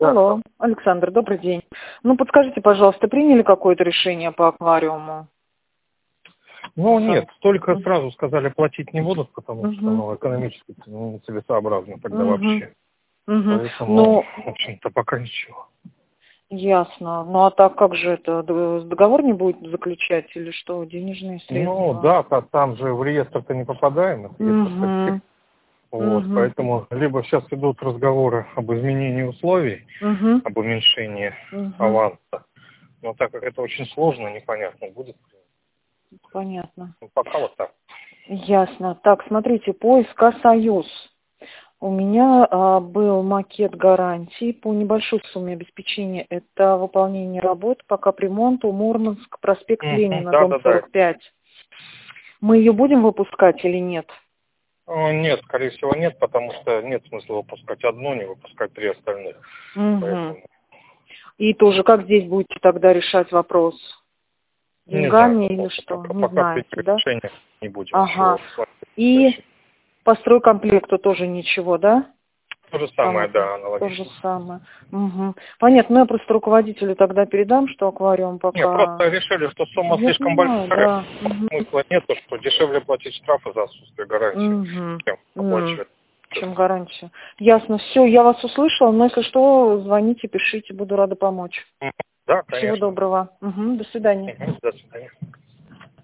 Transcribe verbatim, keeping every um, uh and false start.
Да. Алло, Александр, добрый день. Ну, подскажите, пожалуйста, приняли какое-то решение по аквариуму? Ну Ага. нет, только Мгм. сразу сказали, платить не будут, потому что Мгм. ну, экономически ну, нецелесообразно тогда Мгм. вообще. Мгм. Поэтому, Ну, в общем-то, пока ничего. ясно. Ну, а так как же это? Д- Договор не будет заключать или что? Денежные Ну средства? да, та- там же в реестр-то не попадаем, это реестр таких. Угу. Вот, Угу. поэтому либо сейчас идут разговоры об изменении условий, Угу. об уменьшении Угу. аванса. Но так как это очень сложно, непонятно будет. Понятно. Ну, пока вот так. Ясно. Так, смотрите, по СК «Союз». У меня а, был макет гарантии по небольшой сумме обеспечения. Это выполнение работ по капремонту Мурманск, проспект Мгм. Ленина, Да, дом да, да. сорок пять. Мы ее будем выпускать или нет? О, нет, скорее всего нет, потому что нет смысла выпускать одну, не выпускать три остальных. Угу. Поэтому И тоже как здесь будете тогда решать вопрос? не знаю, Деньгами или пока, что? пока, Не пока знаете, принять да? решение не будем Ага. еще. И по стройкомплекту тоже ничего, да? То же самое, Кому-то. да, То же аналогично. самое. Угу. Понятно, ну я просто руководителю тогда передам, что аквариум Не, пока... просто решили, что сумма Я слишком понимаю, большая, да. Угу. смысла нет, что дешевле платить штрафы за отсутствие гарантии, чем Угу. оплачивать. Чем гарантию. Ясно, все, я вас услышала, но если что, звоните, пишите, буду рада помочь. М, Да, Всего конечно. доброго. Угу. До свидания. Мгм. До свидания.